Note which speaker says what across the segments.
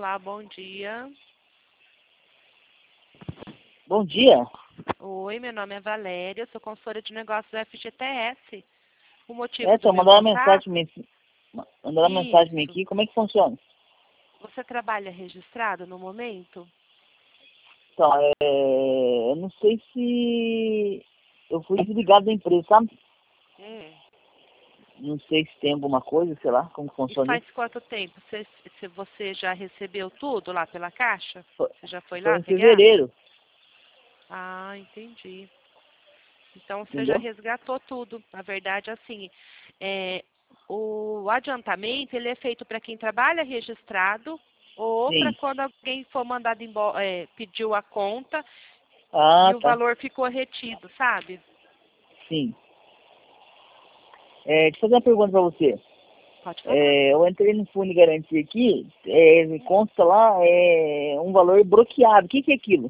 Speaker 1: Olá, bom dia.
Speaker 2: Bom dia.
Speaker 1: Oi, meu nome é Valéria, eu sou consultora de negócios da FGTS. O motivo do
Speaker 2: Então,
Speaker 1: meu
Speaker 2: mandaram
Speaker 1: contato?
Speaker 2: uma mensagem
Speaker 1: Isso.
Speaker 2: aqui. Como é que funciona?
Speaker 1: Você trabalha registrado no momento?
Speaker 2: Então, eu não sei se eu fui desligado da empresa, sabe?
Speaker 1: Hum.
Speaker 2: Não sei se tem alguma coisa, sei lá, como
Speaker 1: E
Speaker 2: funciona
Speaker 1: faz
Speaker 2: isso.
Speaker 1: quanto tempo? Se você já recebeu tudo lá pela caixa?
Speaker 2: Foi
Speaker 1: Você já foi
Speaker 2: foi
Speaker 1: lá
Speaker 2: em
Speaker 1: pegar?
Speaker 2: fevereiro,
Speaker 1: Ah, entendi. Então você já
Speaker 2: entendeu?
Speaker 1: resgatou tudo. Na verdade, assim, o adiantamento ele é feito para quem trabalha registrado ou para
Speaker 2: Sim.
Speaker 1: quando alguém for mandado embora, pediu a conta e
Speaker 2: Ah,
Speaker 1: o
Speaker 2: tá.
Speaker 1: valor ficou retido, sabe?
Speaker 2: Sim. Deixa eu fazer uma pergunta pra você.
Speaker 1: Pode falar.
Speaker 2: Eu entrei no Fundo de Garantia aqui, me consta lá um valor bloqueado. O que que é aquilo?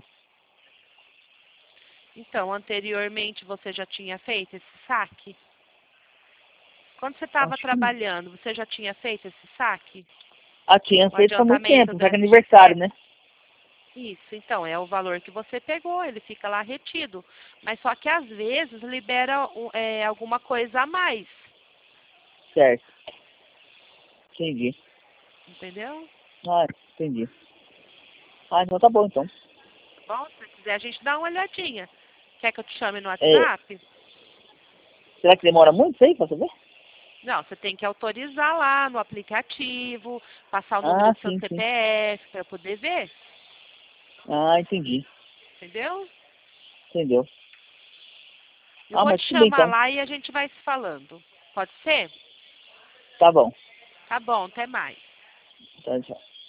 Speaker 1: Então, anteriormente você já tinha feito esse saque? Quando você estava
Speaker 2: Acho que...
Speaker 1: trabalhando, você já tinha feito esse saque?
Speaker 2: tinha
Speaker 1: O
Speaker 2: feito há muito
Speaker 1: adiantamento
Speaker 2: tempo,
Speaker 1: da
Speaker 2: só que é aniversário,
Speaker 1: FGTS?
Speaker 2: né?
Speaker 1: Isso, então, é o valor que você pegou, ele fica lá retido. Mas só que às vezes libera alguma coisa a mais,
Speaker 2: Certo. Entendi.
Speaker 1: entendeu?
Speaker 2: Ah, entendi. Ah, então tá bom, então.
Speaker 1: Bom, se quiser a gente dá uma olhadinha. Quer que eu te chame no
Speaker 2: É,
Speaker 1: WhatsApp?
Speaker 2: será que demora muito isso aí pra saber?
Speaker 1: Não, você tem que autorizar lá no aplicativo, passar o número
Speaker 2: Ah,
Speaker 1: do seu
Speaker 2: sim, sim.
Speaker 1: CPF para poder ver,
Speaker 2: Ah, entendi.
Speaker 1: entendeu?
Speaker 2: Entendeu.
Speaker 1: Eu
Speaker 2: Ah,
Speaker 1: vou
Speaker 2: mas
Speaker 1: te
Speaker 2: tudo bem,
Speaker 1: chamar
Speaker 2: então.
Speaker 1: lá e a gente vai se falando. Pode ser?
Speaker 2: Tá bom.
Speaker 1: Tá bom, até mais.
Speaker 2: Tá, tchau.